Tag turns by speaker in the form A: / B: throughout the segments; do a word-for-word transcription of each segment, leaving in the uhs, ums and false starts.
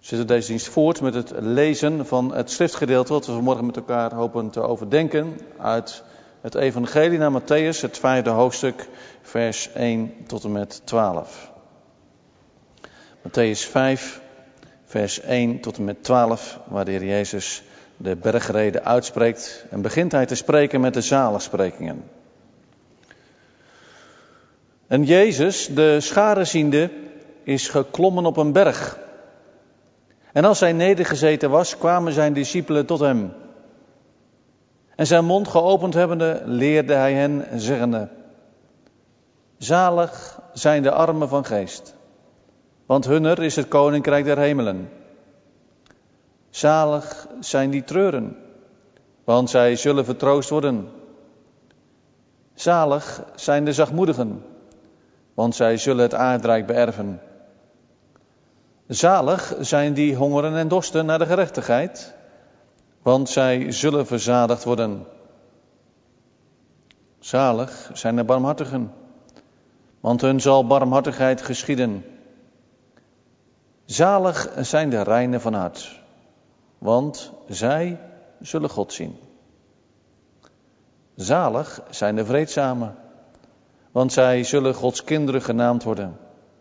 A: We zitten deze dienst voort met het lezen van het schriftgedeelte wat we vanmorgen met elkaar hopen te overdenken uit het evangelie naar Mattheüs, het vijfde hoofdstuk, vers één tot en met twaalf. Mattheüs vijf, vers één tot en met twaalf, waar de Heer Jezus de bergrede uitspreekt en begint hij te spreken met de zaligsprekingen. En Jezus, de scharen ziende, is geklommen op een berg. En als hij nedergezeten was, kwamen zijn discipelen tot hem. En zijn mond geopend hebbende, leerde hij hen, zeggende: Zalig zijn de armen van geest, want hunner is het koninkrijk der hemelen. Zalig zijn die treuren, want zij zullen vertroost worden. Zalig zijn de zachtmoedigen, want zij zullen het aardrijk beërven. Zalig zijn die hongeren en dorsten naar de gerechtigheid, want zij zullen verzadigd worden. Zalig zijn de barmhartigen, want hun zal barmhartigheid geschieden. Zalig zijn de reinen van hart, want zij zullen God zien. Zalig zijn de vreedzamen, want zij zullen Gods kinderen genaamd worden.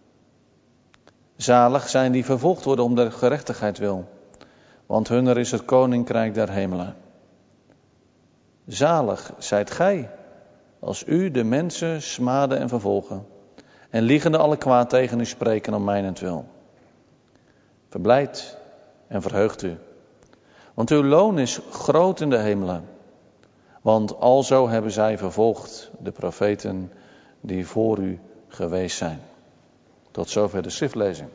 A: Zalig zijn die vervolgd worden om de gerechtigheid wil, want hunner is het koninkrijk der hemelen. Zalig zijt gij, als u de mensen smaden en vervolgen, en liegende alle kwaad tegen u spreken om mijnentwil. Verblijd en verheugt u, want uw loon is groot in de hemelen. Want alzo hebben zij vervolgd de profeten die voor u geweest zijn. Tot zover de schriftlezing.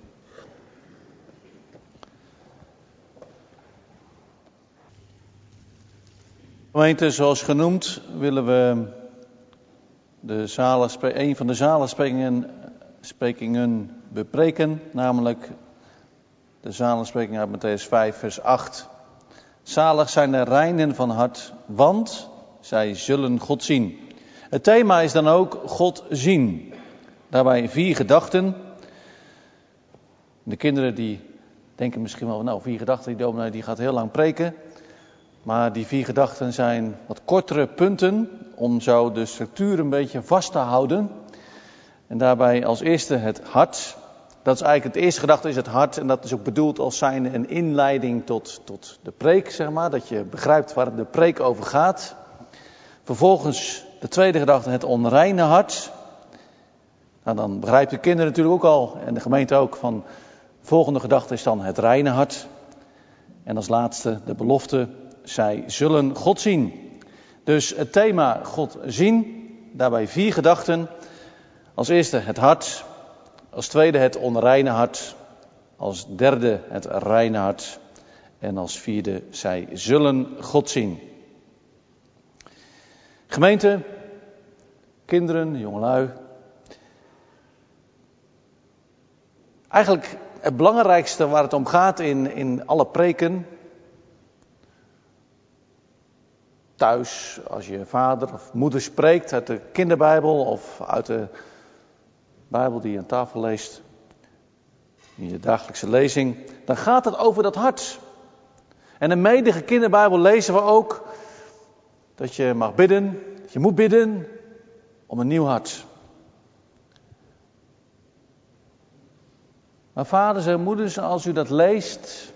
A: Gemeente, zoals genoemd, willen we de zaligspre- een van de zaligsprekingen sprekingen bepreken, namelijk de zaligspreking uit Mattheüs vijf, vers acht. Zalig zijn de reinen van hart, want zij zullen God zien. Het thema is dan ook God zien. Daarbij vier gedachten. De kinderen die denken misschien wel, nou vier gedachten, die dominee die gaat heel lang preken. Maar die vier gedachten zijn wat kortere punten om zo de structuur een beetje vast te houden. En daarbij als eerste het hart. Dat is eigenlijk het eerste gedachte is het hart. En dat is ook bedoeld als zijnde een inleiding tot, tot de preek, zeg maar. Dat je begrijpt waar de preek over gaat. Vervolgens de tweede gedachte, het onreine hart. Nou, dan begrijpen de kinderen natuurlijk ook al, en de gemeente ook, van de volgende gedachte is dan het reine hart. En als laatste de belofte, zij zullen God zien. Dus het thema God zien, daarbij vier gedachten. Als eerste het hart, als tweede het onreine hart, als derde het reine hart en als vierde zij zullen God zien. Gemeente, kinderen, jongelui. Eigenlijk het belangrijkste waar het om gaat in, in alle preken. Thuis, als je vader of moeder spreekt uit de kinderbijbel of uit de Bijbel die je aan tafel leest. In je dagelijkse lezing. Dan gaat het over dat hart. En in de medige kinderbijbel lezen we ook dat je mag bidden. Dat je moet bidden om een nieuw hart. Maar vaders en moeders, als u dat leest,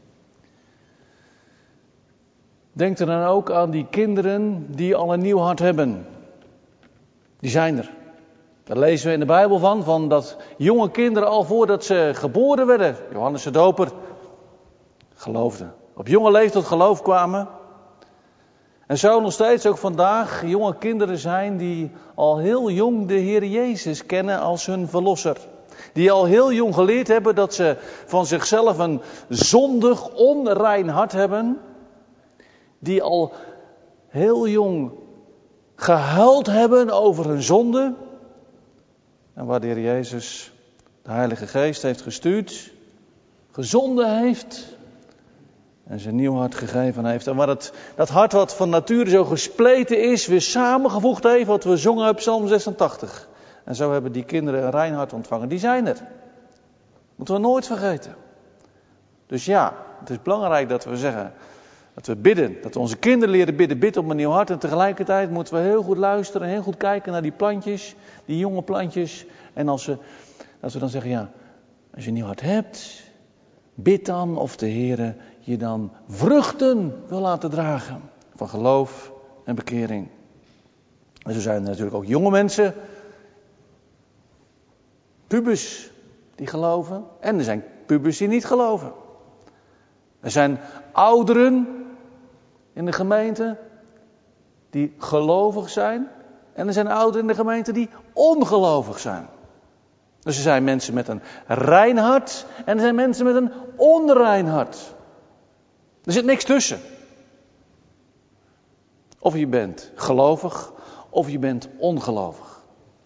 A: denk er dan ook aan die kinderen die al een nieuw hart hebben. Die zijn er. Daar lezen we in de Bijbel van, van dat jonge kinderen al voordat ze geboren werden, Johannes de Doper, geloofden. Op jonge leeftijd tot geloof kwamen. En zo nog steeds ook vandaag jonge kinderen zijn die al heel jong de Heer Jezus kennen als hun verlosser. Die al heel jong geleerd hebben dat ze van zichzelf een zondig, onrein hart hebben. Die al heel jong gehuild hebben over hun zonde. En waar de Heer Jezus de Heilige Geest heeft gestuurd, gezonden heeft en zijn nieuw hart gegeven heeft. En waar het, dat hart wat van nature zo gespleten is, weer samengevoegd heeft, wat we zongen op Psalm zesentachtig. En zo hebben die kinderen een rein hart ontvangen. Die zijn er. Moeten we nooit vergeten. Dus ja, het is belangrijk dat we zeggen, dat we bidden. Dat we onze kinderen leren bidden, bid op een nieuw hart. En tegelijkertijd moeten we heel goed luisteren en heel goed kijken naar die plantjes, die jonge plantjes. En als we, als we dan zeggen, ja, als je een nieuw hart hebt, bid dan of de Heere je dan vruchten wil laten dragen van geloof en bekering. En zo zijn er natuurlijk ook jonge mensen, pubers die geloven en er zijn pubers die niet geloven. Er zijn ouderen in de gemeente die gelovig zijn en er zijn ouderen in de gemeente die ongelovig zijn. Dus er zijn mensen met een rein hart en er zijn mensen met een onrein hart. Er zit niks tussen. Of je bent gelovig of je bent ongelovig.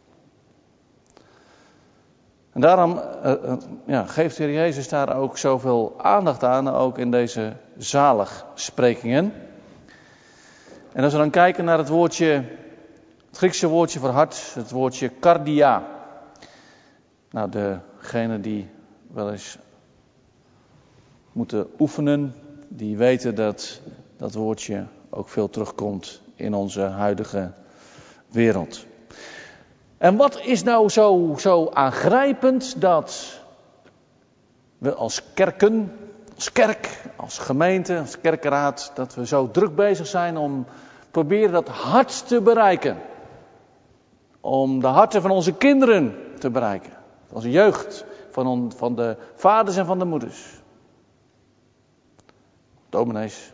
A: En daarom uh, uh, ja, geeft de Heer Jezus daar ook zoveel aandacht aan, ook in deze zaligsprekingen. En als we dan kijken naar het woordje, het Griekse woordje voor hart, het woordje kardia. Nou, degenen die wel eens moeten oefenen, die weten dat dat woordje ook veel terugkomt in onze huidige wereld. En wat is nou zo, zo aangrijpend dat we als kerken, als kerk, als gemeente, als kerkenraad, dat we zo druk bezig zijn om proberen dat hart te bereiken. Om de harten van onze kinderen te bereiken. Van onze jeugd, van, on, van de vaders en van de moeders. Dominees.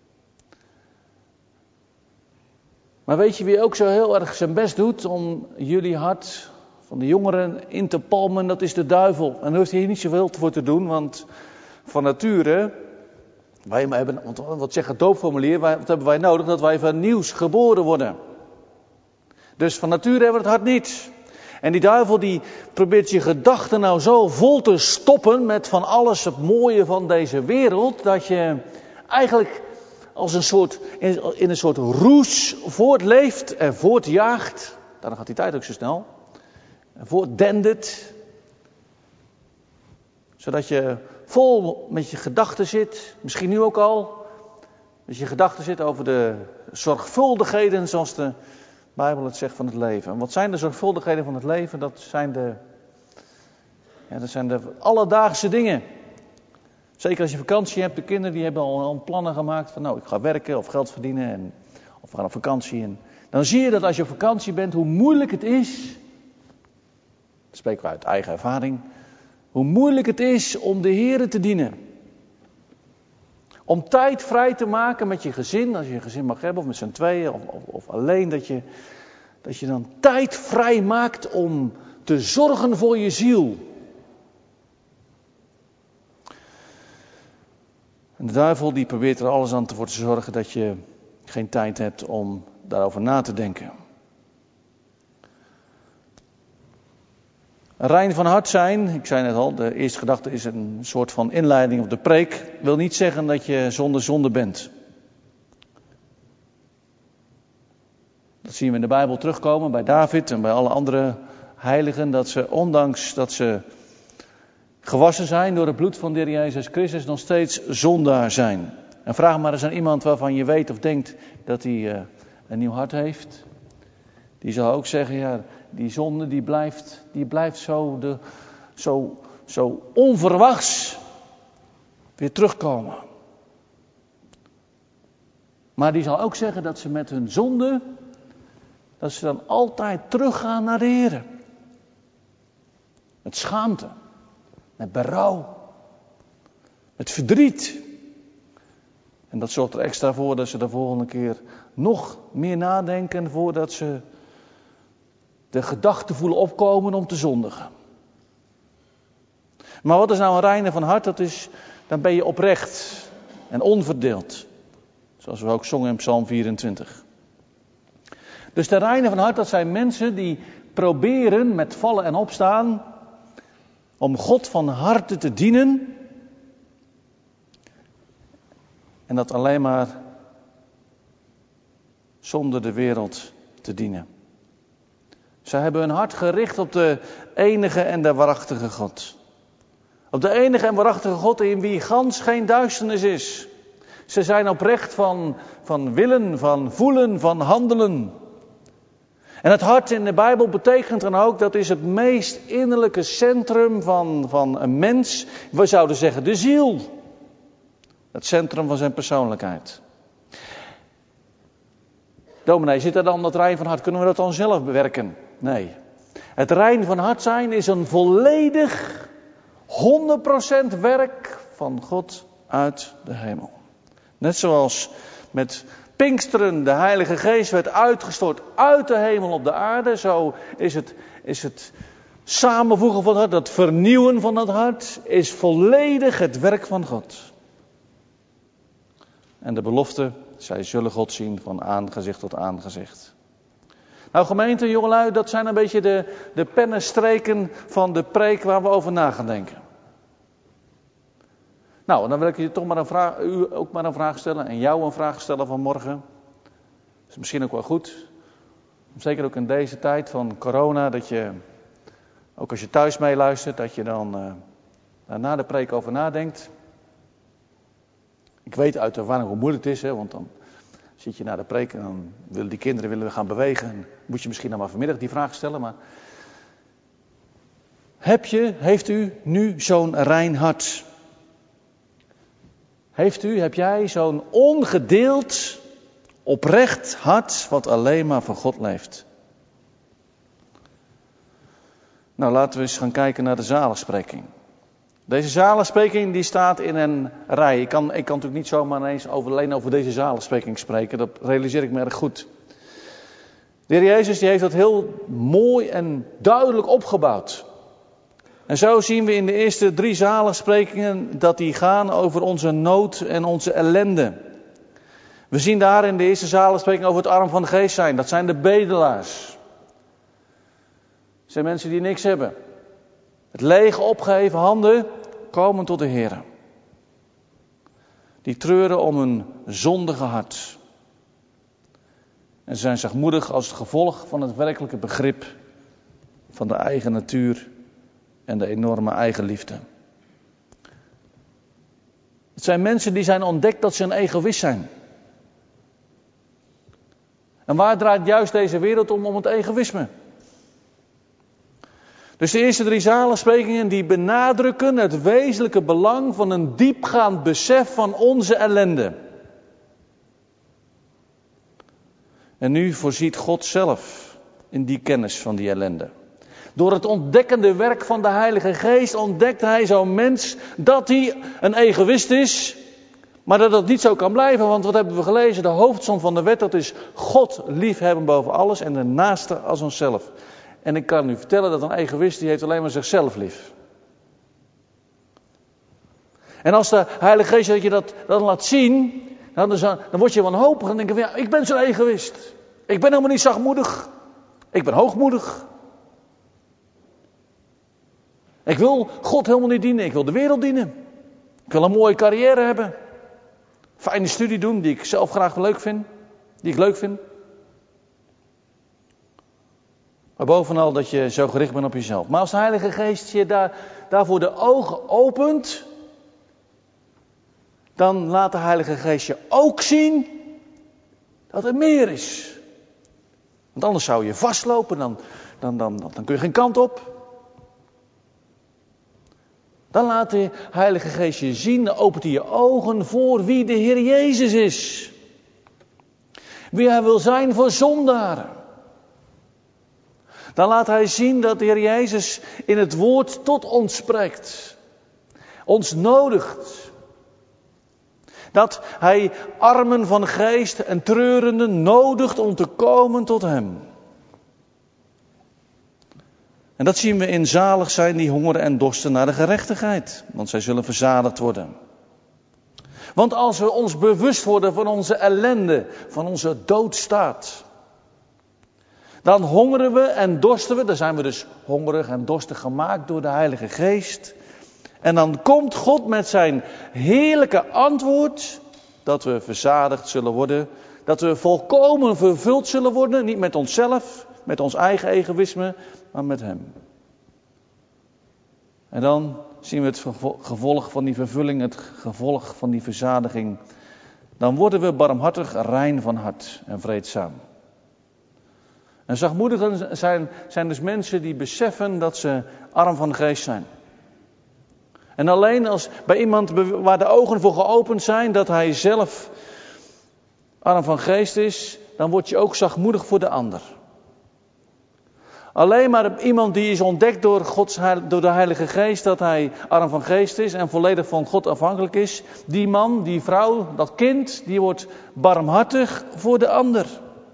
A: Maar weet je wie ook zo heel erg zijn best doet om jullie hart van de jongeren in te palmen? Dat is de duivel. En daar hoeft hij hier niet zoveel voor te doen, want van nature, wij hebben, wat zegt het doopformulier, wat hebben wij nodig? Dat wij van nieuws geboren worden. Dus van nature hebben we het hart niet. En die duivel die probeert je gedachten nou zo vol te stoppen met van alles het mooie van deze wereld, dat je eigenlijk als een soort, in een soort roes voortleeft en voortjaagt. Daarom gaat die tijd ook zo snel. En voortdendert. Zodat je vol met je gedachten zit. Misschien nu ook al. Dat je gedachten zit over de zorgvuldigheden zoals de Bijbel het zegt van het leven. En wat zijn de zorgvuldigheden van het leven? Dat zijn de, ja, dat zijn de alledaagse dingen. Zeker als je vakantie hebt, de kinderen die hebben al, al plannen gemaakt van nou ik ga werken of geld verdienen en, of we gaan op vakantie. En dan zie je dat als je op vakantie bent hoe moeilijk het is, dat spreken we uit eigen ervaring, hoe moeilijk het is om de Heere te dienen. Om tijd vrij te maken met je gezin, als je een gezin mag hebben of met z'n tweeën of, of, of alleen, dat je, dat je dan tijd vrij maakt om te zorgen voor je ziel. En de duivel die probeert er alles aan voor te zorgen dat je geen tijd hebt om daarover na te denken. Rein van hart zijn, ik zei net al, de eerste gedachte is een soort van inleiding op de preek. Wil niet zeggen dat je zonder zonde bent. Dat zien we in de Bijbel terugkomen bij David en bij alle andere heiligen. Dat ze ondanks dat ze gewassen zijn door het bloed van de Heer Jezus Christus nog steeds zondaar zijn. En vraag maar eens aan iemand waarvan je weet of denkt dat hij uh, een nieuw hart heeft. Die zal ook zeggen, ja, die zonde die blijft, die blijft zo, de, zo, zo onverwachts weer terugkomen. Maar die zal ook zeggen dat ze met hun zonde, dat ze dan altijd teruggaan naar de Heer. Met schaamte, met berouw, met verdriet. En dat zorgt er extra voor dat ze de volgende keer nog meer nadenken voordat ze de gedachten voelen opkomen om te zondigen. Maar wat is nou een reine van hart? Dat is, dan ben je oprecht en onverdeeld. Zoals we ook zongen in Psalm vierentwintig. Dus de reine van hart, dat zijn mensen die proberen met vallen en opstaan om God van harte te dienen. En dat alleen maar zonder de wereld te dienen. Zij hebben hun hart gericht op de enige en de waarachtige God. Op de enige en waarachtige God in wie gans geen duisternis is. Ze zijn oprecht van, van willen, van voelen, van handelen. En het hart in de Bijbel betekent dan ook, dat is het meest innerlijke centrum van, van een mens. We zouden zeggen de ziel. Het centrum van zijn persoonlijkheid. Dominee, zit er dan dat rein van hart? Kunnen we dat dan zelf bewerken? Nee. Het rein van hart zijn is een volledig honderd procent werk van God uit de hemel. Net zoals met Pinksteren de Heilige Geest werd uitgestort uit de hemel op de aarde. Zo is het, is het samenvoegen van het hart, dat vernieuwen van het hart, is volledig het werk van God. En de belofte, zij zullen God zien van aangezicht tot aangezicht. Nou gemeente, jongelui, dat zijn een beetje de, de pennenstreken van de preek waar we over na gaan denken. Nou, dan wil ik je toch maar een vraag, u ook maar een vraag stellen en jou een vraag stellen vanmorgen. Dat is misschien ook wel goed. Zeker ook in deze tijd van corona, dat je, ook als je thuis meeluistert, dat je dan uh, daar na de preek over nadenkt. Ik weet uit ervaring hoe moeilijk het is, hè, want dan zit je na de preek en dan willen die kinderen willen gaan bewegen. En moet je misschien dan maar vanmiddag die vraag stellen, maar heb je, heeft u nu zo'n rein hart? Heeft u, heb jij zo'n ongedeeld, oprecht hart wat alleen maar voor God leeft? Nou, laten we eens gaan kijken naar de zaligspreking. Deze zaligspreking die staat in een rij. Ik kan, ik kan natuurlijk niet zomaar ineens over, alleen over deze zaligspreking spreken. Dat realiseer ik me erg goed. De Heer Jezus die heeft dat heel mooi en duidelijk opgebouwd. En zo zien we in de eerste drie zaligsprekingen dat die gaan over onze nood en onze ellende. We zien daar in de eerste zaligspreking over het arm van de geest zijn. Dat zijn de bedelaars. Dat zijn mensen die niks hebben. Het lege opgeheven handen komen tot de Heer. Die treuren om hun zondige hart. En ze zijn zachtmoedig als het gevolg van het werkelijke begrip van de eigen natuur en de enorme eigenliefde. Het zijn mensen die zijn ontdekt dat ze een egoïst zijn. En waar draait juist deze wereld om? Om het egoïsme. Dus de eerste drie zaligsprekingen die benadrukken het wezenlijke belang van een diepgaand besef van onze ellende. En nu voorziet God zelf in die kennis van die ellende. Door het ontdekkende werk van de Heilige Geest ontdekt hij zo'n mens dat hij een egoïst is. Maar dat dat niet zo kan blijven, want wat hebben we gelezen? De hoofdsom van de wet, dat is God liefhebben boven alles en de naaste als onszelf. En ik kan u vertellen dat een egoïst die heeft alleen maar zichzelf lief. En als de Heilige Geest dat je dat dan laat zien, dan, dan word je wanhopig en denk je, ja, ik ben zo'n egoïst. Ik ben helemaal niet zachtmoedig. Ik ben hoogmoedig. Ik wil God helemaal niet dienen, ik wil de wereld dienen. Ik wil een mooie carrière hebben. Fijne studie doen die ik zelf graag leuk vind. Die ik leuk vind. Maar bovenal dat je zo gericht bent op jezelf. Maar als de Heilige Geest je daar, daarvoor de ogen opent, dan laat de Heilige Geest je ook zien dat er meer is. Want anders zou je vastlopen, dan, dan, dan, dan, dan kun je geen kant op. Dan laat de Heilige Geest je zien, dan opent hij je ogen voor wie de Heer Jezus is. Wie hij wil zijn voor zondaren. Dan laat hij zien dat de Heer Jezus in het woord tot ons spreekt. Ons nodigt. Dat hij armen van geest en treurenden nodigt om te komen tot hem. En dat zien we in zalig zijn die hongeren en dorsten naar de gerechtigheid. Want zij zullen verzadigd worden. Want als we ons bewust worden van onze ellende, van onze doodstaat. Dan hongeren we en dorsten we, dan zijn we dus hongerig en dorstig gemaakt door de Heilige Geest. En dan komt God met zijn heerlijke antwoord, dat we verzadigd zullen worden. Dat we volkomen vervuld zullen worden, niet met onszelf, met ons eigen egoïsme, maar met hem. En dan zien we het gevolg van die vervulling, het gevolg van die verzadiging. Dan worden we barmhartig, rein van hart en vreedzaam. En zachtmoedigen zijn, zijn dus mensen die beseffen dat ze arm van geest zijn. En alleen als bij iemand waar de ogen voor geopend zijn, dat hij zelf arm van geest is, dan word je ook zachtmoedig voor de ander. Alleen maar iemand die is ontdekt door, Gods, door de Heilige Geest dat hij arm van geest is en volledig van God afhankelijk is. Die man, die vrouw, dat kind, die wordt barmhartig voor de ander.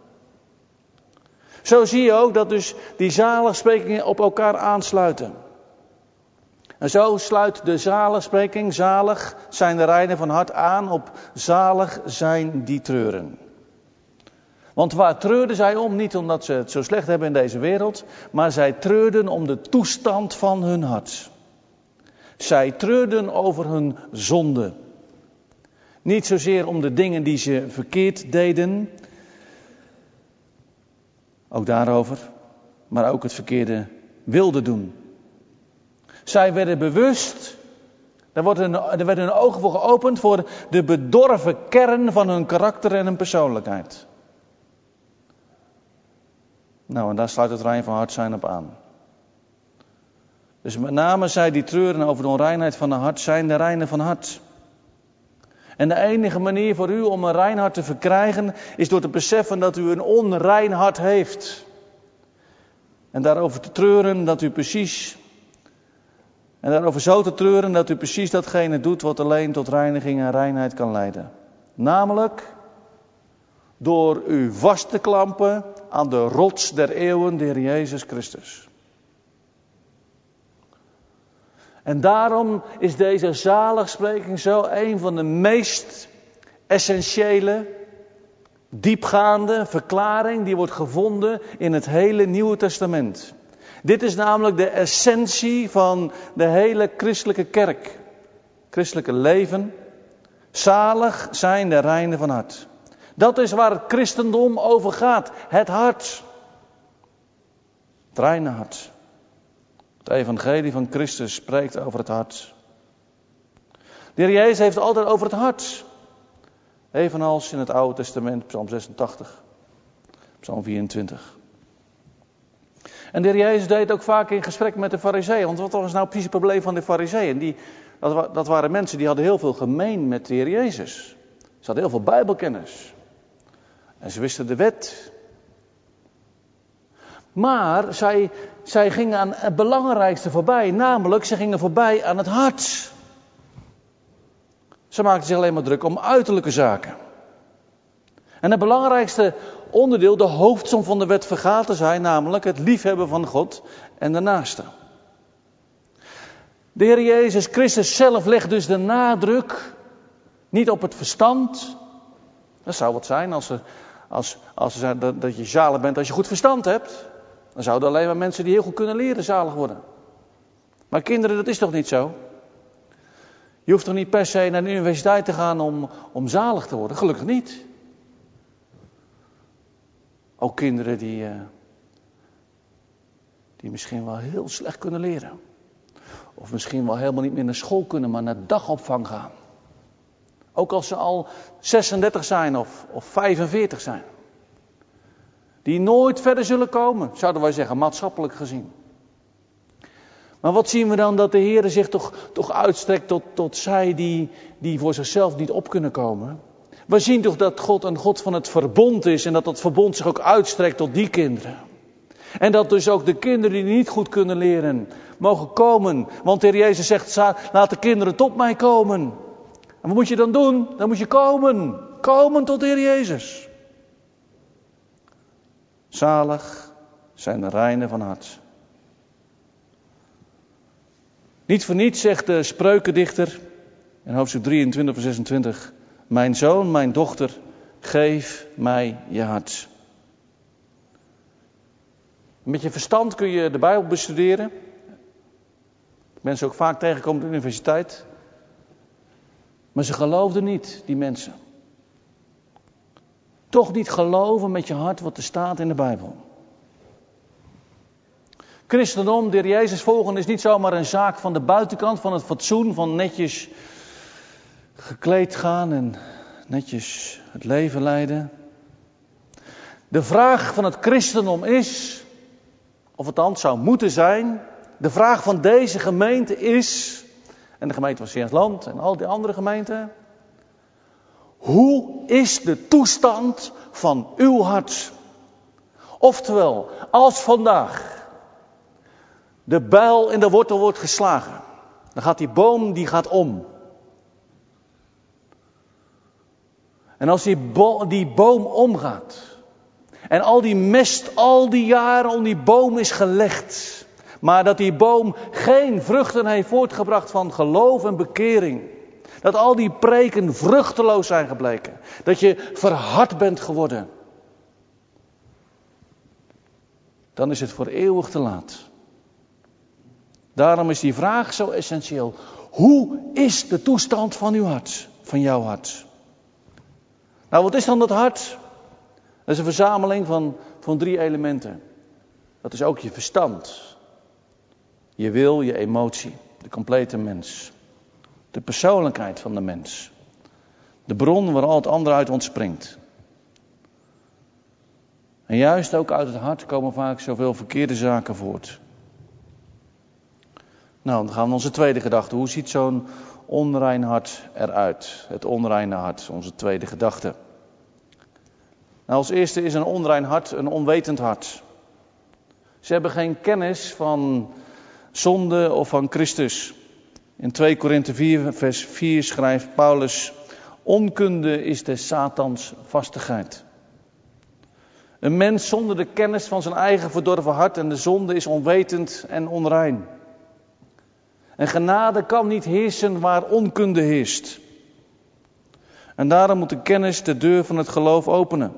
A: Zo zie je ook dat dus die zaligsprekingen op elkaar aansluiten. En zo sluit de zaligspreking, zalig zijn de reinen van hart, aan op zalig zijn die treuren. Want waar treurden zij om? Niet omdat ze het zo slecht hebben in deze wereld, maar zij treurden om de toestand van hun hart. Zij treurden over hun zonde. Niet zozeer om de dingen die ze verkeerd deden, ook daarover, maar ook het verkeerde wilden doen. Zij werden bewust, er, wordt een, er werden hun ogen voor geopend voor de bedorven kern van hun karakter en hun persoonlijkheid. Nou, en daar sluit het rein van hart zijn op aan. Dus met name zij die treuren over de onreinheid van het hart, zijn de reinen van hart. En de enige manier voor u om een rein hart te verkrijgen, is door te beseffen dat u een onrein hart heeft. En daarover te treuren dat u precies, en daarover zo te treuren dat u precies datgene doet wat alleen tot reiniging en reinheid kan leiden. Namelijk door u vast te klampen aan de rots der eeuwen, de Heer Jezus Christus. En daarom is deze zaligspreking zo een van de meest essentiële, diepgaande verklaring die wordt gevonden in het hele Nieuwe Testament. Dit is namelijk de essentie van de hele christelijke kerk, christelijke leven. Zalig zijn de reinen van hart. Dat is waar het christendom over gaat. Het hart. Het reine hart. Het evangelie van Christus spreekt over het hart. De Heer Jezus heeft het altijd over het hart. Evenals in het Oude Testament, Psalm zesentachtig, Psalm vierentwintig. En de Heer Jezus deed ook vaak in gesprek met de Farizeeën. Want wat was nou precies het probleem van de Farizeeën? Die, dat, dat waren mensen die hadden heel veel gemeen met de Heer Jezus. Ze hadden heel veel Bijbelkennis. En ze wisten de wet. Maar zij, zij gingen aan het belangrijkste voorbij. Namelijk, ze gingen voorbij aan het hart. Ze maakten zich alleen maar druk om uiterlijke zaken. En het belangrijkste onderdeel, de hoofdsom van de wet, vergaten zij. Namelijk het liefhebben van God en de naaste. De Heer Jezus Christus zelf legt dus de nadruk niet op het verstand. Dat zou wat zijn als, er, als, als er, dat, dat je zalig bent als je goed verstand hebt. Dan zouden alleen maar mensen die heel goed kunnen leren zalig worden. Maar kinderen, dat is toch niet zo? Je hoeft toch niet per se naar de universiteit te gaan om, om zalig te worden? Gelukkig niet. Ook kinderen die, uh, die misschien wel heel slecht kunnen leren. Of misschien wel helemaal niet meer naar school kunnen, maar naar dagopvang gaan. Ook als ze al zesendertig zijn of, of vijfenveertig zijn. Die nooit verder zullen komen, zouden wij zeggen, maatschappelijk gezien. Maar wat zien we dan? Dat de Heer zich toch, toch uitstrekt tot, tot zij die, die voor zichzelf niet op kunnen komen. We zien toch dat God een God van het verbond is. En dat dat verbond zich ook uitstrekt tot die kinderen. En dat dus ook de kinderen die niet goed kunnen leren, mogen komen. Want de Heer Jezus zegt, laat de kinderen tot mij komen. En wat moet je dan doen? Dan moet je komen. Komen tot de Heer Jezus. Zalig zijn de reinen van hart. Niet voor niets zegt de spreukendichter in hoofdstuk drieëntwintig vers zesentwintig. Mijn zoon, mijn dochter, geef mij je hart. Met je verstand kun je de Bijbel bestuderen. Mensen ook vaak tegenkomen op de universiteit. Maar ze geloofden niet, die mensen. Toch niet geloven met je hart wat er staat in de Bijbel. Christendom, de Heer Jezus volgen, is niet zomaar een zaak van de buitenkant, van het fatsoen, van netjes gekleed gaan en netjes het leven leiden. De vraag van het christendom is, of het dan zou moeten zijn, de vraag van deze gemeente is, en de gemeente van Zeeland en al die andere gemeenten, hoe is de toestand van uw hart? Oftewel, als vandaag de bijl in de wortel wordt geslagen, dan gaat die boom die gaat om. En als die, bo- die boom omgaat, en al die mest al die jaren om die boom is gelegd, maar dat die boom geen vruchten heeft voortgebracht van geloof en bekering, dat al die preken vruchteloos zijn gebleken, dat je verhard bent geworden, dan is het voor eeuwig te laat. Daarom is die vraag zo essentieel. Hoe is de toestand van uw hart, van jouw hart? Nou, wat is dan dat hart? Dat is een verzameling van, van drie elementen. Dat is ook je verstand, je wil, je emotie, de complete mens. De persoonlijkheid van de mens. De bron waar al het andere uit ontspringt. En juist ook uit het hart komen vaak zoveel verkeerde zaken voort. Nou, dan gaan we naar onze tweede gedachte. Hoe ziet zo'n onrein hart eruit? Het onreine hart, onze tweede gedachte. Nou, als eerste is een onrein hart een onwetend hart. Ze hebben geen kennis van zonde of van Christus. In twee Korinthe vier vers vier schrijft Paulus: onkunde is des Satans vastigheid. Een mens zonder de kennis van zijn eigen verdorven hart en de zonde is onwetend en onrein. En genade kan niet heersen waar onkunde heerst. En daarom moet de kennis de deur van het geloof openen.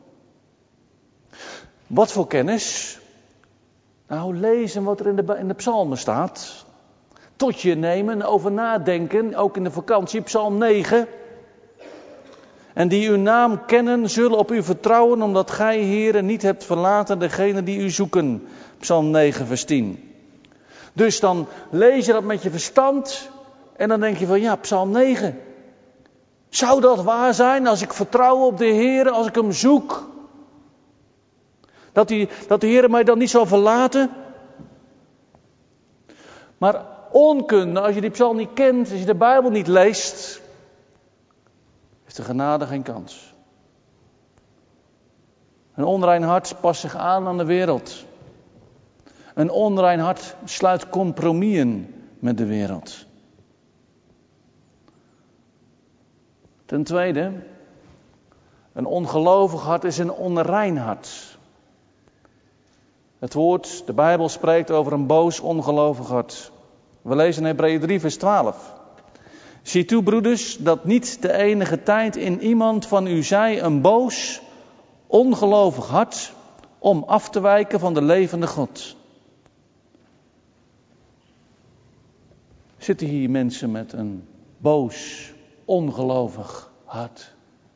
A: Wat voor kennis? Nou, lezen wat er in de, in de psalmen staat. Tot je nemen, over nadenken, ook in de vakantie, psalm negen. En die uw naam kennen, zullen op u vertrouwen, omdat gij, Heere, niet hebt verlaten degene die u zoeken. Psalm negen vers tien. Dus dan lees je dat met je verstand en dan denk je van ja, psalm negen. Zou dat waar zijn als ik vertrouw op de Heere, als ik hem zoek? Dat, die, dat de Heere mij dan niet zal verlaten? Maar onkunde, als je die psalm niet kent, als je de Bijbel niet leest, heeft de genade geen kans. Een onrein hart past zich aan aan de wereld. Een onrein hart sluit compromissen met de wereld. Ten tweede, een ongelovig hart is een onrein hart. Het woord, de Bijbel spreekt over een boos, ongelovig hart. We lezen in Hebreeën drie vers twaalf. Zie toe, broeders, dat niet de enige tijd in iemand van u zij een boos, ongelovig hart, om af te wijken van de levende God. Zitten hier mensen met een boos, ongelovig hart?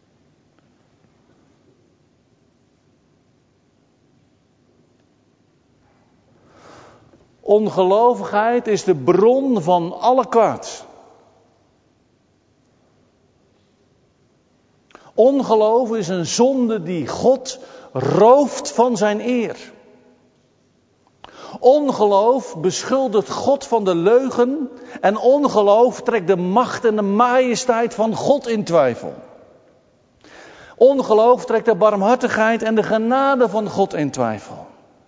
A: Ongelovigheid is de bron van alle kwaad. Ongeloof is een zonde die God rooft van zijn eer. Ongeloof beschuldigt God van de leugen en ongeloof trekt de macht en de majesteit van God in twijfel. Ongeloof trekt de barmhartigheid en de genade van God in twijfel.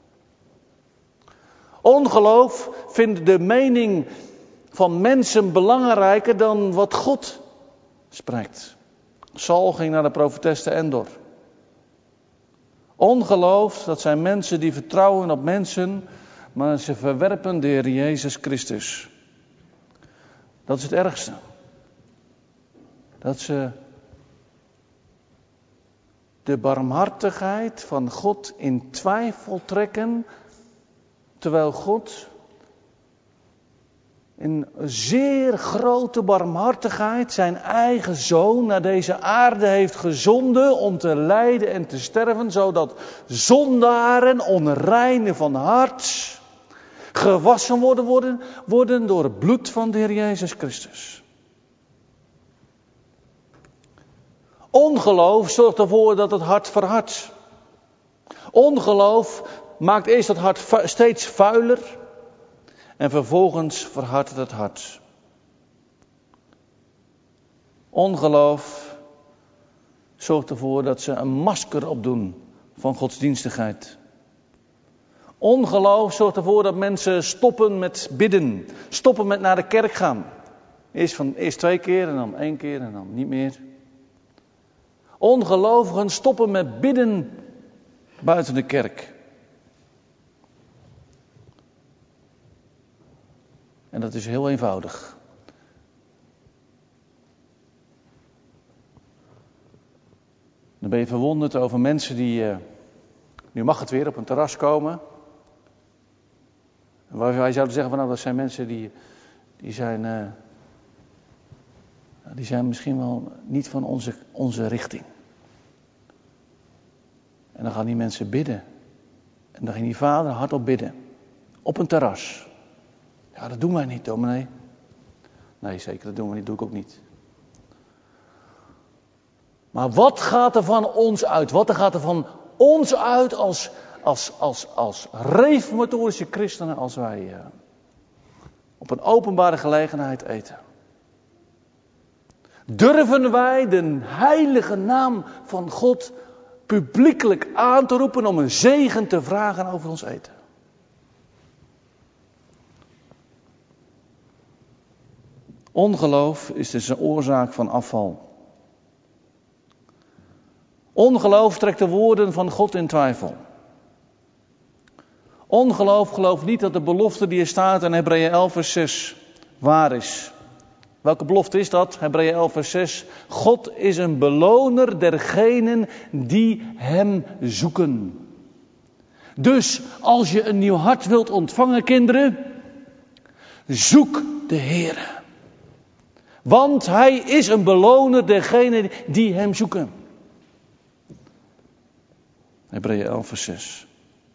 A: Ongeloof vindt de mening van mensen belangrijker dan wat God spreekt. Saul ging naar de profetes te Endor. Ongeloof, dat zijn mensen die vertrouwen op mensen, maar ze verwerpen de Heer Jezus Christus. Dat is het ergste. Dat ze de barmhartigheid van God in twijfel trekken, terwijl God in zeer grote barmhartigheid zijn eigen zoon naar deze aarde heeft gezonden om te lijden en te sterven, zodat zondaren, onreinen van hart, Gewassen worden, worden, worden door het bloed van de Heer Jezus Christus. Ongeloof zorgt ervoor dat het hart verhardt. Ongeloof maakt eerst het hart steeds vuiler en vervolgens verhardt het het hart. Ongeloof zorgt ervoor dat ze een masker opdoen van godsdienstigheid. Ongeloof zorgt ervoor dat mensen stoppen met bidden, stoppen met naar de kerk gaan. Eerst, van, eerst twee keer en dan één keer en dan niet meer. Ongelovigen stoppen met bidden buiten de kerk. En dat is heel eenvoudig. Dan ben je verwonderd over mensen die, uh, nu mag het weer, op een terras komen. En waar wij zouden zeggen van nou, dat zijn mensen die, die zijn, uh, die zijn misschien wel niet van onze, onze richting. En dan gaan die mensen bidden. En dan ging die vader hardop bidden. Op een terras. Ja, dat doen wij niet, dominee. Nee, zeker, dat doen we niet, doe ik ook niet. Maar wat gaat er van ons uit? Wat gaat er van ons uit als, als, als, als reformatorische christenen als wij uh, op een openbare gelegenheid eten? Durven wij de heilige naam van God publiekelijk aan te roepen om een zegen te vragen over ons eten? Ongeloof is dus een oorzaak van afval. Ongeloof trekt de woorden van God in twijfel. Ongeloof gelooft niet dat de belofte die er staat in Hebreeën elf vers zes waar is. Welke belofte is dat? Hebreeën elf vers zes. God is een beloner dergenen die hem zoeken. Dus als je een nieuw hart wilt ontvangen, kinderen, zoek de Heere. Want hij is een beloner dergenen die hem zoeken. Hebreeën elf vers zes.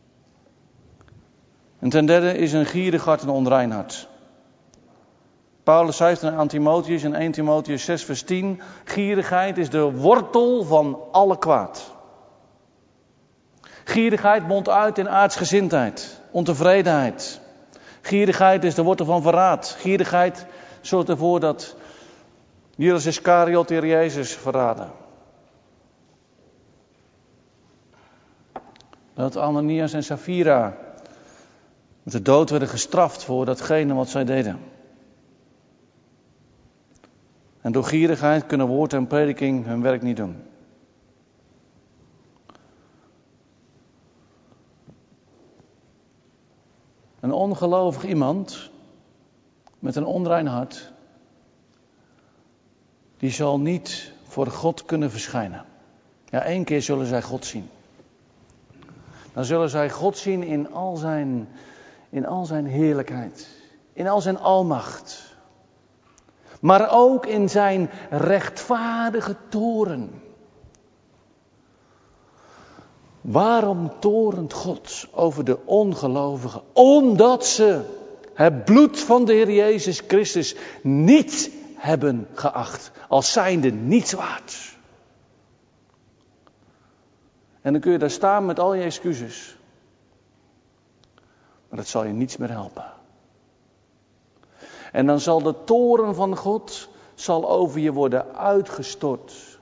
A: En ten derde is een gierig hart een onrein hart. Paulus schrijft aan Timotheus in eerste Timotheus zes vers tien. Gierigheid is de wortel van alle kwaad. Gierigheid mondt uit in aardsgezindheid, ontevredenheid. Gierigheid is de wortel van verraad. Gierigheid zorgt ervoor dat Judas Iscariot de Heer Jezus verraden. Dat Ananias en Safira met de dood werden gestraft voor datgene wat zij deden. En door gierigheid kunnen woord en prediking hun werk niet doen. Een ongelovig iemand met een onrein hart, die zal niet voor God kunnen verschijnen. Ja, één keer zullen zij God zien. Dan zullen zij God zien in al zijn, in al zijn heerlijkheid, in al zijn almacht. Maar ook in zijn rechtvaardige toorn. Waarom torent God over de ongelovigen? Omdat ze het bloed van de Heer Jezus Christus niet hebben geacht. Als zijnde niets waard. En dan kun je daar staan met al je excuses. Maar dat zal je niets meer helpen. En dan zal de toorn van God zal over je worden uitgestort.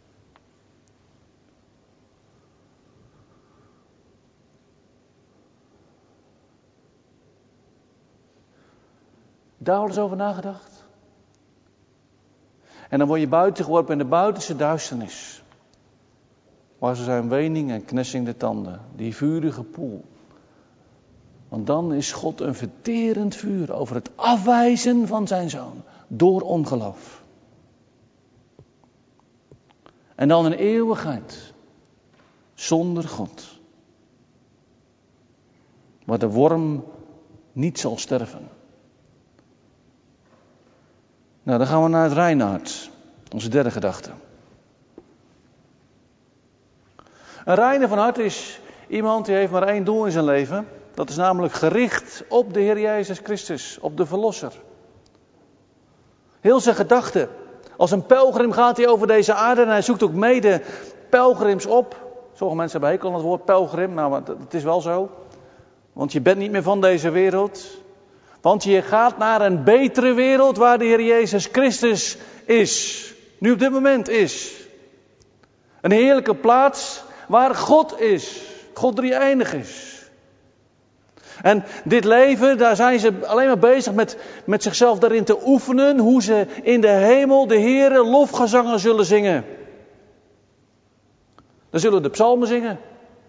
A: Daar al eens over nagedacht? En dan word je buiten geworpen in de buitenste duisternis. Waar ze zijn wening en knessing de tanden. Die vurige poel. Want dan is God een verterend vuur over het afwijzen van zijn zoon. Door ongeloof. En dan een eeuwigheid. Zonder God. Waar de worm niet zal sterven. Nou, dan gaan we naar het reine hart. Onze derde gedachte. Een reine van hart is iemand die heeft maar één doel in zijn leven. Dat is namelijk gericht op de Heer Jezus Christus, op de Verlosser. Heel zijn gedachten. Als een pelgrim gaat hij over deze aarde en hij zoekt ook mede pelgrims op. Sommige mensen hebben hekel aan het woord pelgrim, nou het is wel zo. Want je bent niet meer van deze wereld. Want je gaat naar een betere wereld waar de Heer Jezus Christus is. Nu op dit moment is. Een heerlijke plaats waar God is. God drie-einig is. En dit leven, daar zijn ze alleen maar bezig met, met zichzelf daarin te oefenen. Hoe ze in de hemel de Heere lofgezangen zullen zingen. Dan zullen we de psalmen zingen.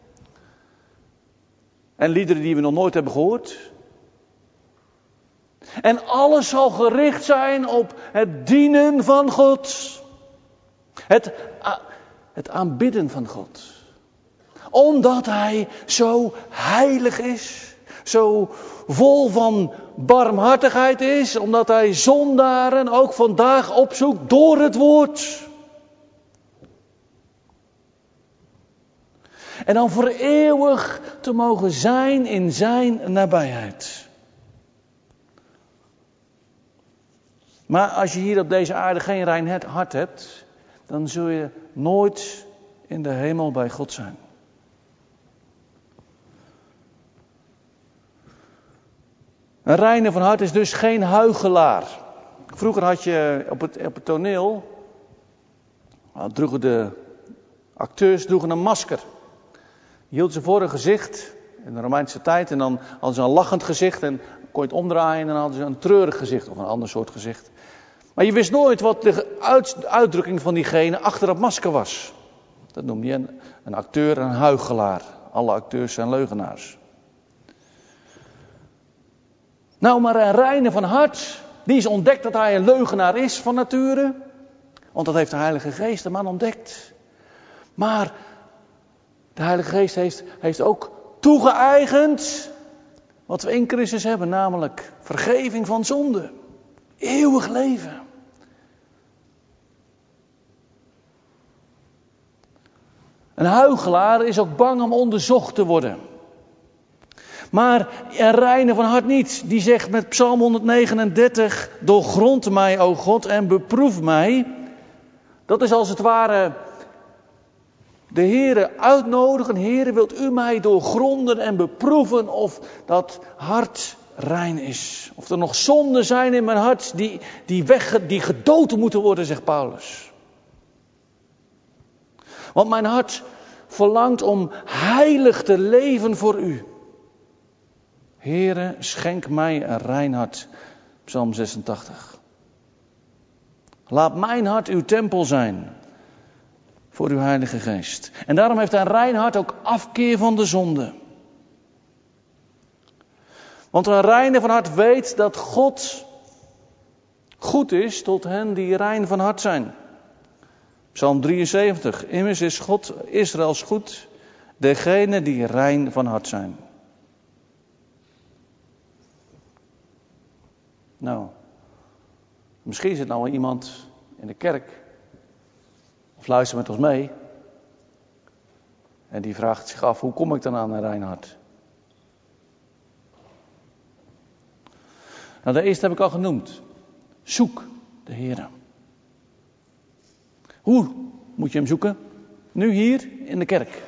A: En liederen die we nog nooit hebben gehoord. En alles zal gericht zijn op het dienen van God. Het, het aanbidden van God. Omdat Hij zo heilig is. Zo vol van barmhartigheid is. Omdat Hij zondaren ook vandaag opzoekt door het woord. En dan voor eeuwig te mogen zijn in zijn nabijheid. Maar als je hier op deze aarde geen rein hart hebt, dan zul je nooit in de hemel bij God zijn. Een reine van hart is dus geen huichelaar. Vroeger had je op het, op het toneel, nou, droegen de acteurs droegen een masker. Je hield ze voor een gezicht in de Romeinse tijd en dan hadden ze een lachend gezicht en kon je het omdraaien en dan hadden ze een treurig gezicht of een ander soort gezicht. Maar je wist nooit wat de uit, uitdrukking van diegene achter dat masker was. Dat noemde je een, een acteur en een huichelaar. Alle acteurs zijn leugenaars. Nou, maar een reine van hart, die is ontdekt dat hij een leugenaar is van nature. Want dat heeft de Heilige Geest de man ontdekt. Maar de Heilige Geest heeft, heeft ook toegeëigend wat we in Christus hebben, namelijk vergeving van zonde. Eeuwig leven. Een huichelaar is ook bang om onderzocht te worden. Maar een reine van hart niet. Die zegt met Psalm honderdnegenendertig: doorgrond mij, o God, en beproef mij. Dat is als het ware de Heere uitnodigen. Heere, wilt u mij doorgronden en beproeven of dat hart rein is. Of er nog zonden zijn in mijn hart die, die, weg, die gedood moeten worden, zegt Paulus. Want mijn hart verlangt om heilig te leven voor u. Heere, schenk mij een rein hart. Psalm zesentachtig. Laat mijn hart uw tempel zijn. Voor uw Heilige Geest. En daarom heeft een rein hart ook afkeer van de zonde. Want een reine van hart weet dat God goed is tot hen die rein van hart zijn. Psalm drieënzeventig. Immers is God Israëls goed, degenen die rein van hart zijn. Nou, misschien zit nou wel iemand in de kerk, of luister met ons mee, en die vraagt zich af, hoe kom ik dan aan een rein hart? Nou, de eerste heb ik al genoemd. Zoek de Heere. Hoe moet je hem zoeken? Nu hier in de kerk.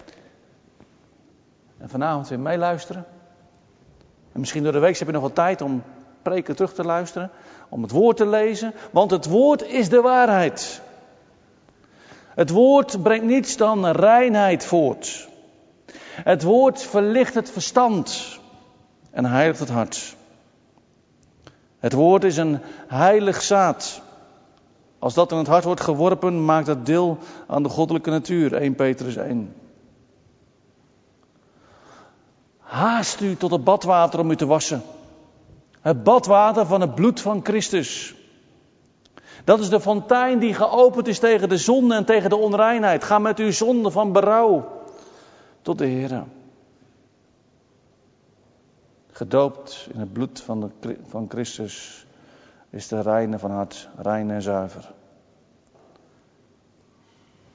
A: En vanavond weer meeluisteren. En misschien door de week heb je nog wat tijd om preken terug te luisteren. Om het woord te lezen. Want het woord is de waarheid. Het woord brengt niets dan reinheid voort. Het woord verlicht het verstand. En heiligt het hart. Het woord is een heilig zaad. Als dat in het hart wordt geworpen, maakt dat deel aan de goddelijke natuur. Eerste Petrus één. Haast u tot het badwater om u te wassen. Het badwater van het bloed van Christus. Dat is de fontein die geopend is tegen de zonde en tegen de onreinheid. Ga met uw zonde van berouw tot de Heere. Gedoopt in het bloed van, de, van Christus is de reine van hart, rein en zuiver.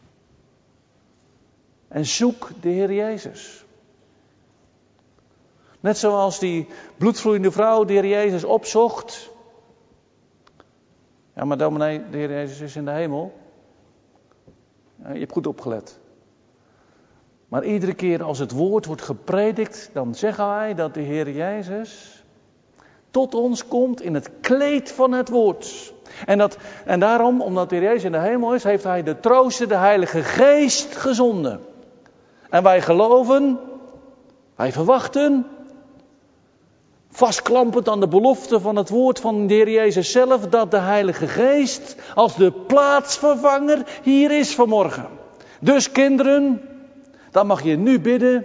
A: En zoek de Heer Jezus. Net zoals die bloedvloeiende vrouw de Heer Jezus opzocht. Ja, maar dominee, de Heer Jezus is in de hemel. Ja, je hebt goed opgelet. Maar iedere keer als het woord wordt gepredikt, dan zeggen wij dat de Heer Jezus tot ons komt in het kleed van het woord. En, dat, en daarom, omdat de Heer Jezus in de hemel is, heeft hij de trooster, de Heilige Geest gezonden. En wij geloven, wij verwachten, vastklampend aan de belofte van het woord van de Heer Jezus zelf, dat de Heilige Geest als de plaatsvervanger hier is vanmorgen. Dus kinderen, dan mag je nu bidden.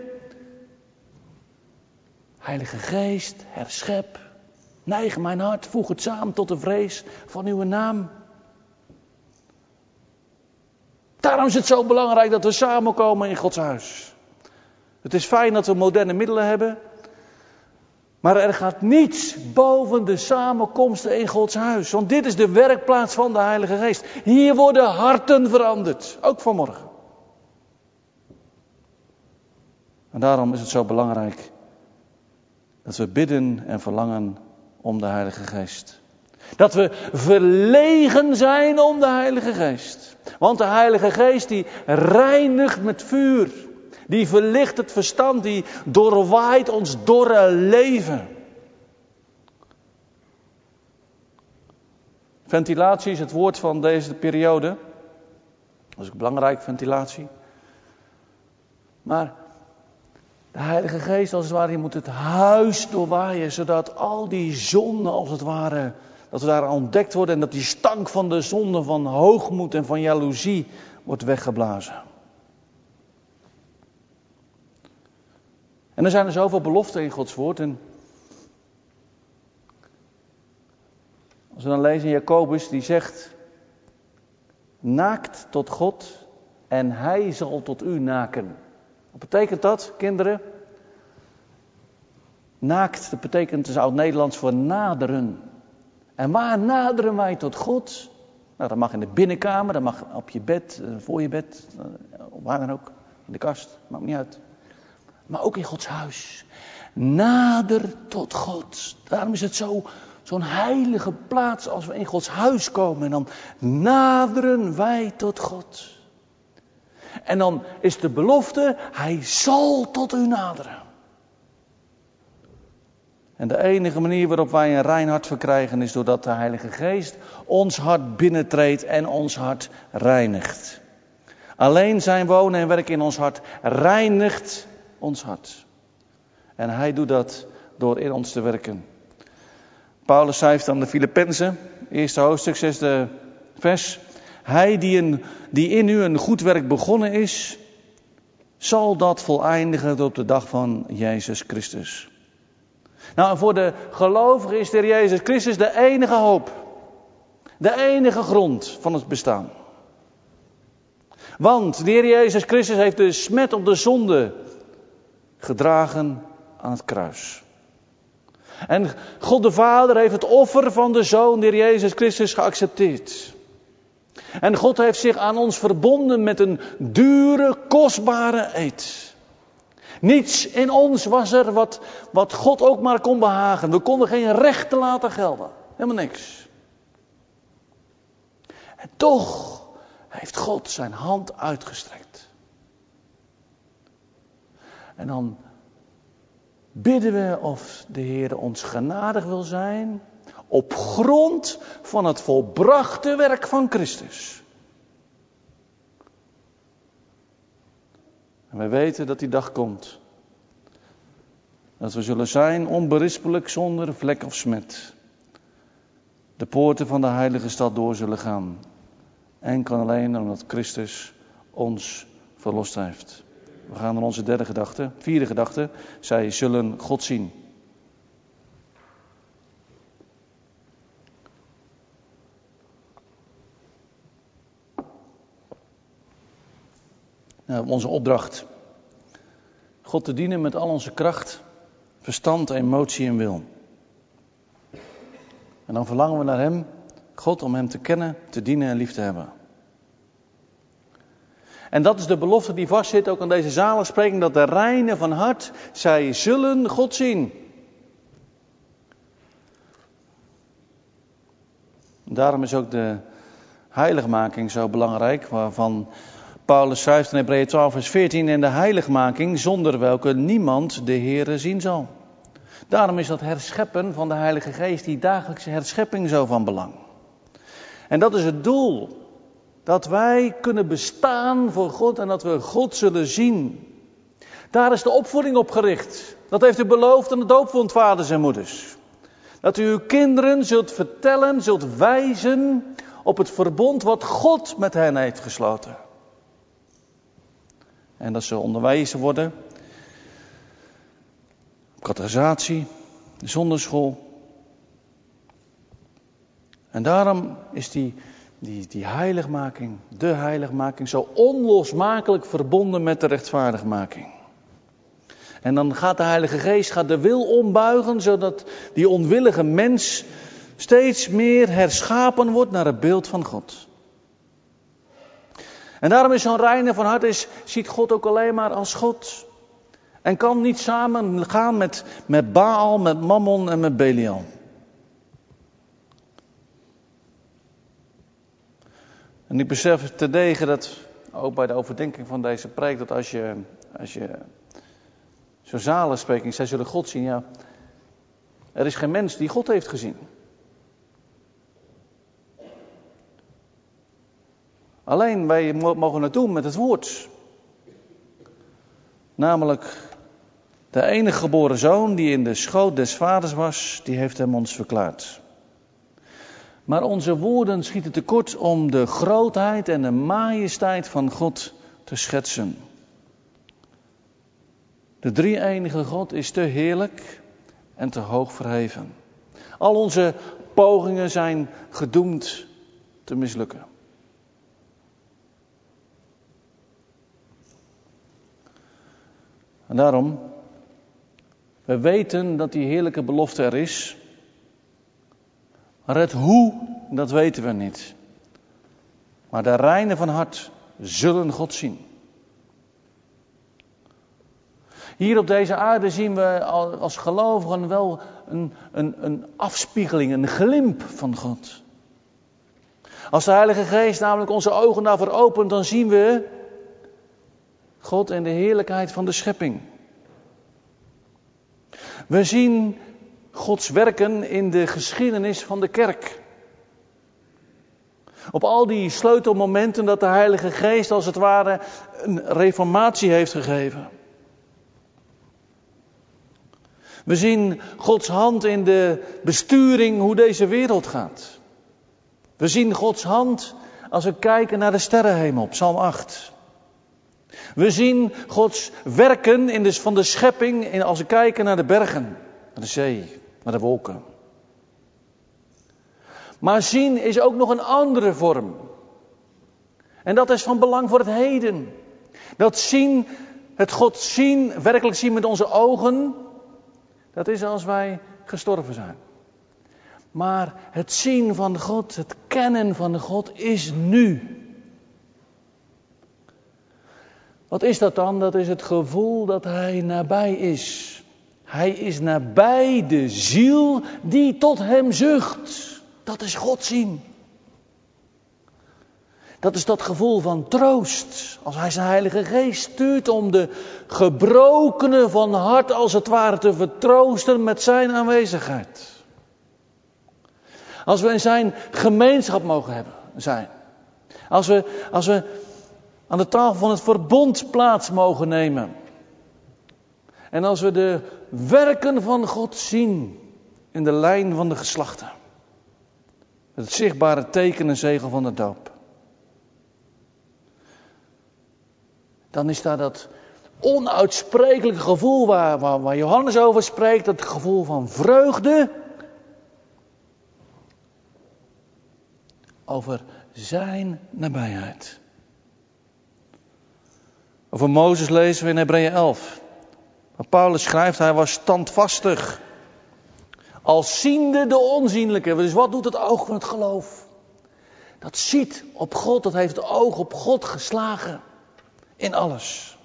A: Heilige Geest, herschep, neig mijn hart, voeg het samen tot de vrees van uw naam. Daarom is het zo belangrijk dat we samenkomen in Gods huis. Het is fijn dat we moderne middelen hebben. Maar er gaat niets boven de samenkomsten in Gods huis. Want dit is de werkplaats van de Heilige Geest. Hier worden harten veranderd. Ook vanmorgen. En daarom is het zo belangrijk dat we bidden en verlangen om de Heilige Geest. Dat we verlegen zijn om de Heilige Geest. Want de Heilige Geest die reinigt met vuur. Die verlicht het verstand, die doorwaait ons dorre leven. Ventilatie is het woord van deze periode. Dat is ook belangrijk, ventilatie. Maar de Heilige Geest, als het ware, die moet het huis doorwaaien, zodat al die zonden, als het ware, dat we daar ontdekt worden en dat die stank van de zonde, van hoogmoed en van jaloezie wordt weggeblazen. En er zijn er zoveel beloften in Gods woord. En als we dan lezen in Jacobus, die zegt: naakt tot God en hij zal tot u naken. Wat betekent dat, kinderen? Naakt, dat betekent, het is oud-Nederlands voor naderen. En waar naderen wij tot God? Nou, dat mag in de binnenkamer, dat mag op je bed, voor je bed, waar dan ook, in de kast, maakt niet uit. Maar ook in Gods huis. Nader tot God. Daarom is het zo, zo'n heilige plaats als we in Gods huis komen. En dan naderen wij tot God. En dan is de belofte, hij zal tot u naderen. En de enige manier waarop wij een rein hart verkrijgen is doordat de Heilige Geest ons hart binnentreedt en ons hart reinigt. Alleen zijn wonen en werken in ons hart reinigt ons hart. En hij doet dat door in ons te werken. Paulus schrijft aan de Filippenzen, eerste hoofdstuk, zesde vers. Hij die, een, die in u een goed werk begonnen is, zal dat voleindigen tot op de dag van Jezus Christus. Nou, en voor de gelovigen is de Heer Jezus Christus de enige hoop. De enige grond van het bestaan. Want de Heer Jezus Christus heeft de smet op de zonde gedragen aan het kruis. En God de Vader heeft het offer van de Zoon, de Heer Jezus Christus, geaccepteerd. En God heeft zich aan ons verbonden met een dure, kostbare eed. Niets in ons was er wat, wat God ook maar kon behagen. We konden geen rechten laten gelden. Helemaal niks. En toch heeft God zijn hand uitgestrekt. En dan bidden we of de Heer ons genadig wil zijn op grond van het volbrachte werk van Christus. En wij weten dat die dag komt. Dat we zullen zijn onberispelijk zonder vlek of smet. De poorten van de heilige stad door zullen gaan. Enkel alleen omdat Christus ons verlost heeft. We gaan naar onze derde gedachte, vierde gedachte. Zij zullen God zien. Nou, onze opdracht. God te dienen met al onze kracht, verstand, emotie en wil. En dan verlangen we naar Hem, God, om Hem te kennen, te dienen en lief te hebben. En dat is de belofte die vastzit ook aan deze zaligspreking, dat de reinen van hart, zij zullen God zien. Daarom is ook de heiligmaking zo belangrijk, waarvan Paulus schrijft in Hebreeën twaalf vers veertien, en de heiligmaking zonder welke niemand de Heere zien zal. Daarom is dat herscheppen van de Heilige Geest, die dagelijkse herschepping, zo van belang. En dat is het doel, dat wij kunnen bestaan voor God en dat we God zullen zien. Daar is de opvoeding op gericht. Dat heeft u beloofd aan de doopvond, vaders en moeders. Dat u uw kinderen zult vertellen, zult wijzen op het verbond wat God met hen heeft gesloten. En dat ze onderwezen worden op catechisatie, de zonderschool. En daarom is die, die, die heiligmaking, de heiligmaking, zo onlosmakelijk verbonden met de rechtvaardigmaking. En dan gaat de Heilige Geest gaat de wil ombuigen, zodat die onwillige mens steeds meer herschapen wordt naar het beeld van God. En daarom is zo'n reine van hart, is, ziet God ook alleen maar als God. En kan niet samen gaan met, met Baal, met Mammon en met Belial. En ik besef terdege dat, ook bij de overdenking van deze preek, dat als je, als je zo'n zaligspreking, zij zullen God zien, ja, er is geen mens die God heeft gezien. Alleen wij mogen het doen met het woord. Namelijk de enige geboren zoon die in de schoot des vaders was, die heeft hem ons verklaard. Maar onze woorden schieten tekort om de grootheid en de majesteit van God te schetsen. De drie-enige God is te heerlijk en te hoog verheven. Al onze pogingen zijn gedoemd te mislukken. En daarom, we weten dat die heerlijke belofte er is. Maar het hoe, dat weten we niet. Maar de reinen van hart zullen God zien. Hier op deze aarde zien we als gelovigen wel een, een, een afspiegeling, een glimp van God. Als de Heilige Geest namelijk onze ogen daarvoor opent, dan zien we God en de heerlijkheid van de schepping. We zien Gods werken in de geschiedenis van de kerk. Op al die sleutelmomenten dat de Heilige Geest als het ware een reformatie heeft gegeven. We zien Gods hand in de besturing hoe deze wereld gaat. We zien Gods hand als we kijken naar de sterrenhemel, Psalm acht. We zien Gods werken in de, van de schepping in, als we kijken naar de bergen, naar de zee, naar de wolken. Maar zien is ook nog een andere vorm. En dat is van belang voor het heden. Dat zien, het God zien, werkelijk zien met onze ogen, dat is als wij gestorven zijn. Maar het zien van God, het kennen van God is nu. Wat is dat dan? Dat is het gevoel dat Hij nabij is. Hij is nabij de ziel die tot Hem zucht. Dat is God zien. Dat is dat gevoel van troost. Als Hij zijn Heilige Geest stuurt om de gebrokenen van hart als het ware te vertroosten met zijn aanwezigheid. Als we in zijn gemeenschap mogen hebben, zijn. Als we, als we aan de tafel van het verbond plaats mogen nemen. En als we de werken van God zien in de lijn van de geslachten. Het zichtbare teken en zegel van de doop. Dan is daar dat onuitsprekelijke gevoel waar, waar, waar Johannes over spreekt. Dat gevoel van vreugde. Over zijn nabijheid. Over Mozes lezen we in Hebreeën elf. Waar Paulus schrijft, hij was standvastig. Als ziende de onzienlijke. Dus wat doet het oog van het geloof? Dat ziet op God, dat heeft het oog op God geslagen. In alles.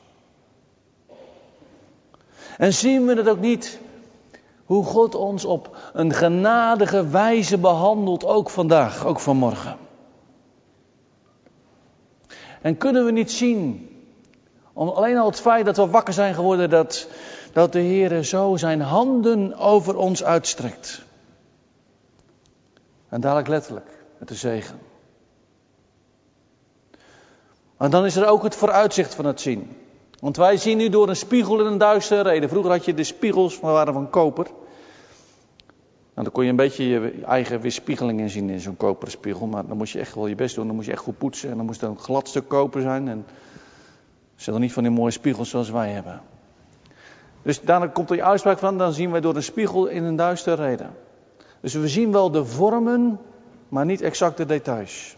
A: En zien we het ook niet, hoe God ons op een genadige wijze behandelt, ook vandaag, ook vanmorgen. En kunnen we niet zien, om alleen al het feit dat we wakker zijn geworden, dat, dat de Heer zo zijn handen over ons uitstrekt. En dadelijk letterlijk, met de zegen. En dan is er ook het vooruitzicht van het zien. Want wij zien nu door een spiegel in een duistere reden. Vroeger had je de spiegels, maar waren van koper. Nou, dan kon je een beetje je eigen weerspiegeling in zien in zo'n koperen spiegel. Maar dan moest je echt wel je best doen. Dan moest je echt goed poetsen. En dan moest het een glad stuk koper zijn. En ze dan niet van die mooie spiegels zoals wij hebben. Dus daarna komt er je uitspraak van. Dan zien wij door een spiegel in een duistere reden. Dus we zien wel de vormen, maar niet exact de details.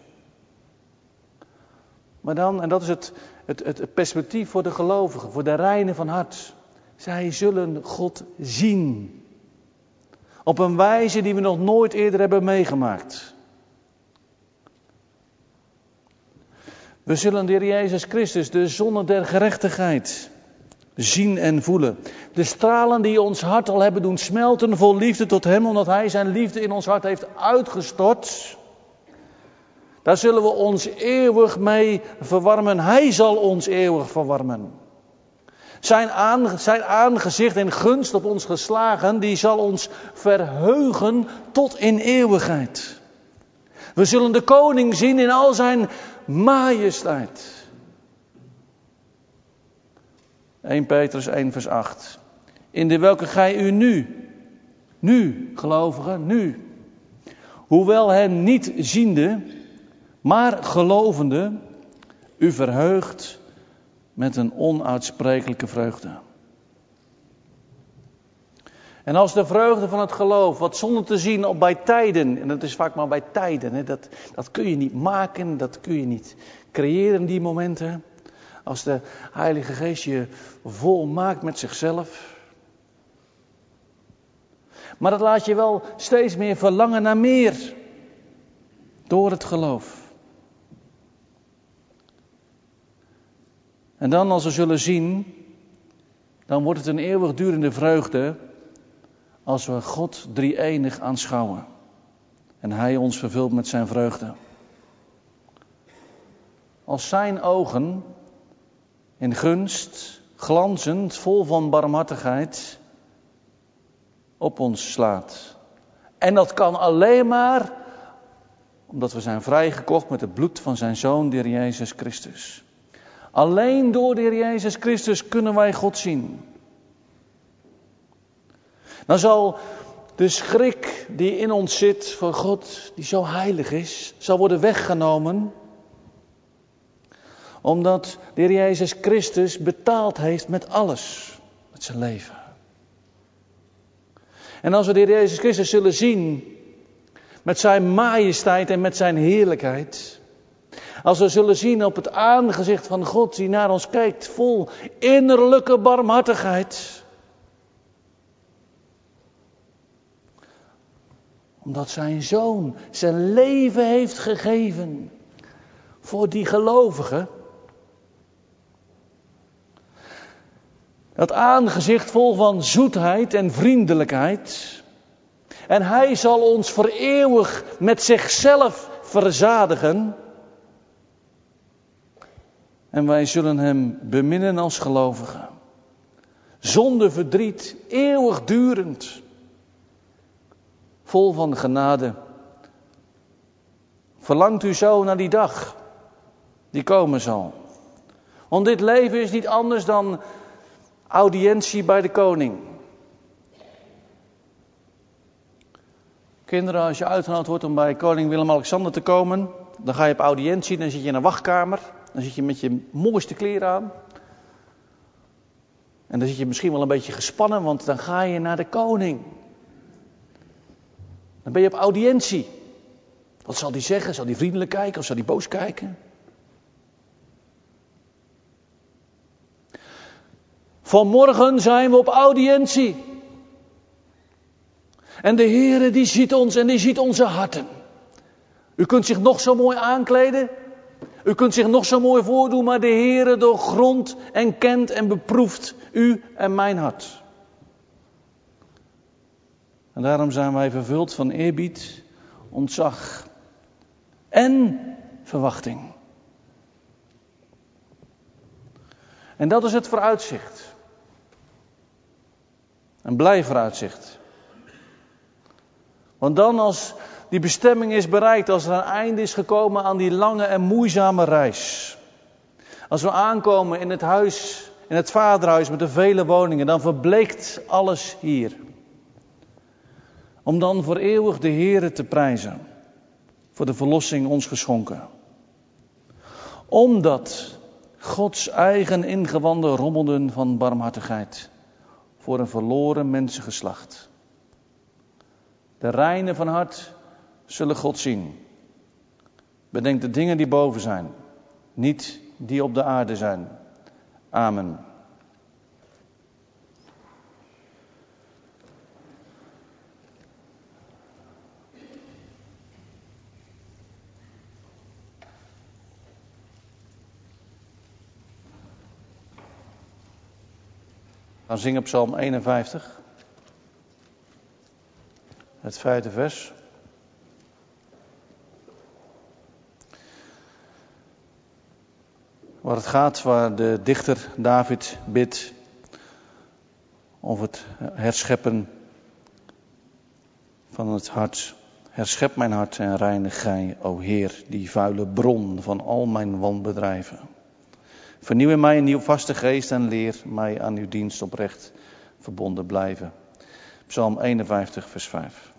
A: Maar dan, en dat is het, het, het perspectief voor de gelovigen, voor de reinen van hart. Zij zullen God zien. Op een wijze die we nog nooit eerder hebben meegemaakt. We zullen de Heer Jezus Christus, de zonne der gerechtigheid, zien en voelen. De stralen die ons hart al hebben doen smelten vol liefde tot Hem, omdat Hij zijn liefde in ons hart heeft uitgestort. Daar zullen we ons eeuwig mee verwarmen. Hij zal ons eeuwig verwarmen. Zijn, aan, zijn aangezicht en gunst op ons geslagen, die zal ons verheugen tot in eeuwigheid. We zullen de koning zien in al zijn majesteit. Eerste Petrus één vers acht. In de welke gij u nu, nu gelovigen, nu, hoewel hem niet ziende, maar gelovende, u verheugt met een onuitsprekelijke vreugde. En als de vreugde van het geloof, wat zonder te zien op bij tijden, en dat is vaak maar bij tijden, hè, dat, dat kun je niet maken, dat kun je niet creëren, die momenten. Als de Heilige Geest je vol maakt met zichzelf. Maar dat laat je wel steeds meer verlangen naar meer. Door het geloof. En dan als we zullen zien, dan wordt het een eeuwigdurende vreugde als we God drie-enig aanschouwen. En Hij ons vervult met zijn vreugde. Als zijn ogen in gunst, glanzend, vol van barmhartigheid, op ons slaat. En dat kan alleen maar omdat we zijn vrijgekocht met het bloed van zijn Zoon, de Heer Jezus Christus. Alleen door de Heer Jezus Christus kunnen wij God zien. Dan zal de schrik die in ons zit voor God, die zo heilig is, zal worden weggenomen. Omdat de Heer Jezus Christus betaald heeft met alles, met zijn leven. En als we de Heer Jezus Christus zullen zien, met zijn majesteit en met zijn heerlijkheid. Als we zullen zien op het aangezicht van God die naar ons kijkt, vol innerlijke barmhartigheid. Omdat zijn Zoon zijn leven heeft gegeven voor die gelovigen. Dat aangezicht vol van zoetheid en vriendelijkheid. En hij zal ons voor eeuwig met zichzelf verzadigen. En wij zullen hem beminnen als gelovigen. Zonder verdriet, eeuwigdurend. Vol van genade. Verlangt u zo naar die dag die komen zal. Want dit leven is niet anders dan audiëntie bij de koning. Kinderen, als je uitgenodigd wordt om bij koning Willem-Alexander te komen, dan ga je op audiëntie, dan zit je in een wachtkamer. Dan zit je met je mooiste kleren aan. En dan zit je misschien wel een beetje gespannen, want dan ga je naar de koning. Dan ben je op audiëntie. Wat zal die zeggen? Zal die vriendelijk kijken of zal die boos kijken? Vanmorgen zijn we op audiëntie. En de Heere die ziet ons en die ziet onze harten. U kunt zich nog zo mooi aankleden. U kunt zich nog zo mooi voordoen, maar de Heere doorgrondt en kent en beproeft u en mijn hart. En daarom zijn wij vervuld van eerbied, ontzag en verwachting. En dat is het vooruitzicht. Een blij vooruitzicht. Want dan als die bestemming is bereikt, als er een einde is gekomen aan die lange en moeizame reis. Als we aankomen in het huis, in het vaderhuis met de vele woningen, dan verbleekt alles hier. Om dan voor eeuwig de Heere te prijzen. Voor de verlossing ons geschonken. Omdat Gods eigen ingewanden rommelden van barmhartigheid. Voor een verloren mensengeslacht. De reinen van hart zullen God zien. Bedenk de dingen die boven zijn. Niet die op de aarde zijn. Amen. We gaan zingen Psalm eenenvijftig. Het vijfde vers. Waar het gaat, waar de dichter David bidt of het herscheppen van het hart. Herschep mijn hart en reinig gij, o Heer, die vuile bron van al mijn wanbedrijven. Vernieuw in mij een nieuw vaste geest en leer mij aan uw dienst oprecht verbonden blijven. Psalm eenenvijftig, vers vijf.